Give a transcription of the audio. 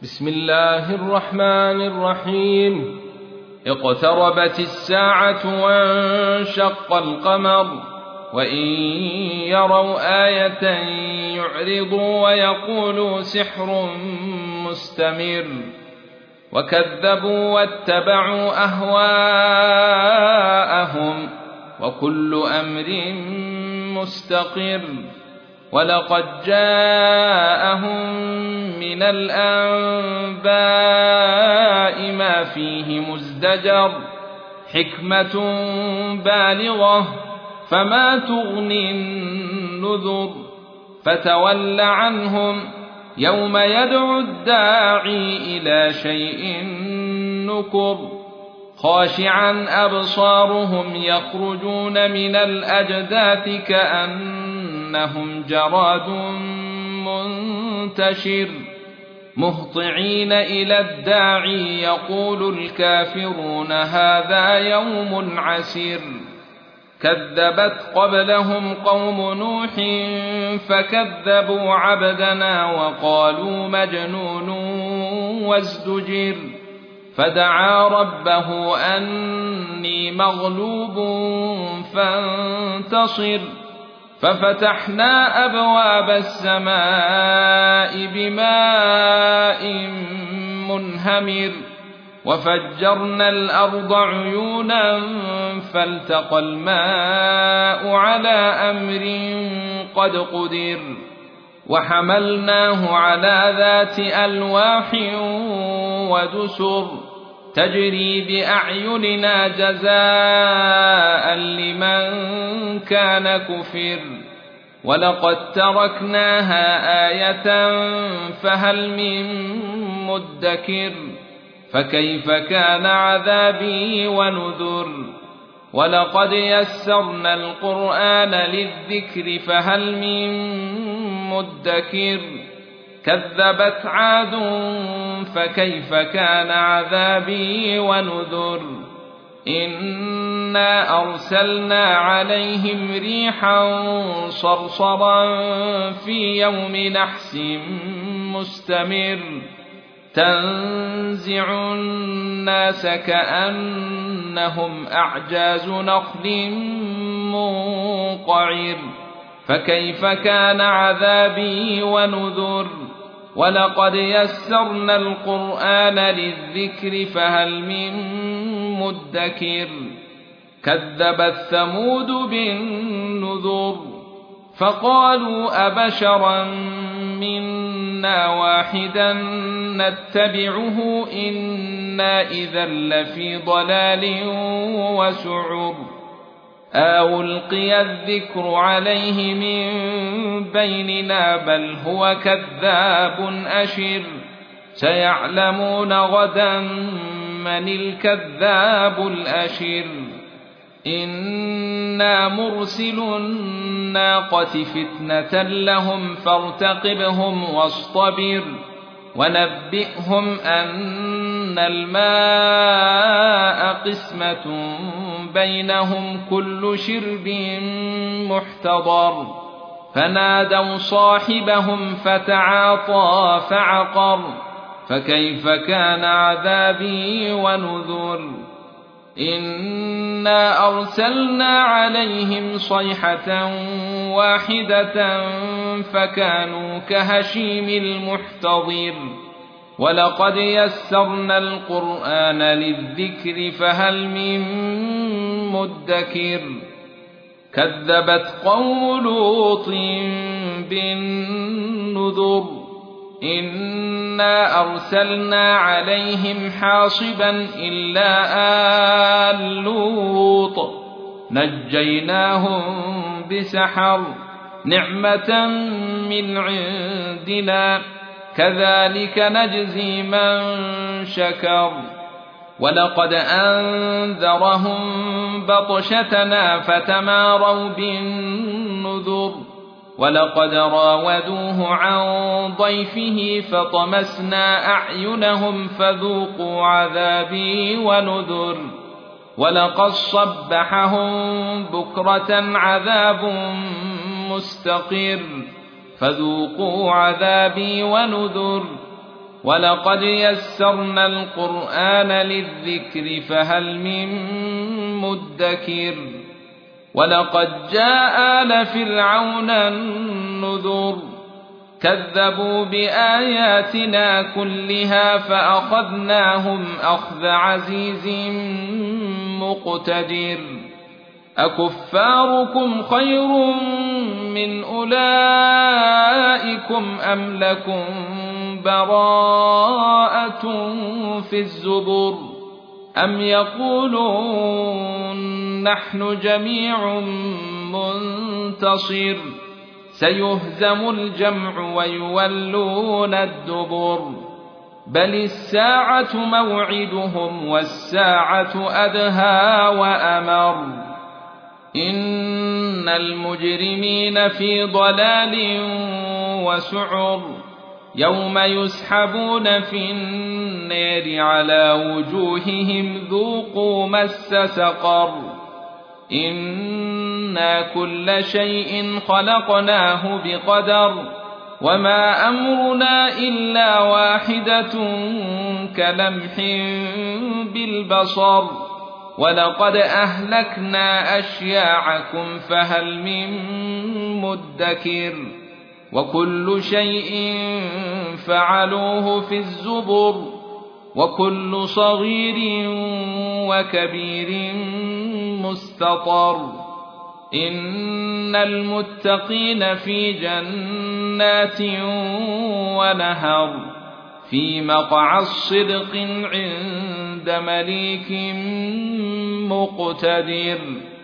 بسم الله الرحمن الرحيم. اقتربت الساعة وانشق القمر وإن يروا آية يعرضوا ويقولوا سحر مستمر وكذبوا واتبعوا أهواءهم وكل أمر مستقر ولقد جاءهم من الأنباء ما فيه مزدجر حكمة بالغة فما تغني النذر فتول عنهم يوم يدعو الداعي إلى شيء نكر خاشعا أبصارهم يخرجون من الأجداث كأنهم جراد منتشر مهطعين إلى الداعي يقول الكافرون هذا يوم عسير كذبت قبلهم قوم نوح فكذبوا عبدنا وقالوا مجنون وازدجر فدعا ربه أني مغلوب فانتصر ففتحنا أبواب السماء بماء منهمر وفجرنا الأرض عيونا فالتقى الماء على أمر قد قدر وحملناه على ذات ألواح ودسر تجري بأعيننا جزاء لمن كان كفر ولقد تركناها آية فهل من مدكر فكيف كان عذابي ونذر ولقد يسرنا القرآن للذكر فهل من مدكر كذبت عاد فكيف كان عذابي ونذر إنا أرسلنا عليهم ريحا صرصرا في يوم نحس مستمر تنزع الناس كأنهم أعجاز نخل منقعر فكيف كان عذابي ونذر ولقد يسرنا القرآن للذكر فهل من مدكر كذبت ثمود بالنذر فقالوا أبشرا منا واحدا نتبعه إنا إذا لفي ضلال وسعر ألقي الذكر عليه من بيننا بل هو كذاب أشر سيعلمون غدا من الكذاب الأشر إنا مرسل الناقة فتنة لهم فارتقبهم واصطبر ونبئهم أن الماء قسمة بينهم كل شرب محتضر فنادوا صاحبهم فتعاطى فعقر فكيف كان عذابي ونذر إنا أرسلنا عليهم صيحة واحدة فكانوا كهشيم المحتضر ولقد يسرنا القرآن للذكر فهل من مدكر كذبت قوم لوط بالنذر إنا أرسلنا عليهم حاصبا إلا آل لوط نجيناهم بسحر نعمة من عندنا كذلك نجزي من شكر ولقد أنذرهم بطشتنا فتماروا بالنذر ولقد راودوه عن ضيفه فطمسنا أعينهم فذوقوا عذابي ونذر ولقد صبحهم بكرة عذاب مستقر فذوقوا عذابي ونذر ولقد يسرنا القرآن للذكر فهل من مدكر ولقد جاء آل فرعون النذر كذبوا بآياتنا كلها فأخذناهم أخذ عزيز مقتدر أكفاركم خير من أولئكم أم لكم براءة في الزبر أم يقولون نحن جميع منتصر سيهزم الجمع ويولون الدبر بل الساعة موعدهم والساعة أدهى وأمر إن المجرمين في ضلال وسعر يوم يسحبون في النار على وجوههم ذوقوا مس سقر إنا كل شيء خلقناه بقدر وما أمرنا إلا واحدة كلمح بالبصر ولقد أهلكنا أشياعكم فهل من مدكر وكل شيء فعلوه في الزبر وكل صغير وكبير مستطر إن المتقين في جنات ونهر في مقعد صدق عند مليك مقتدر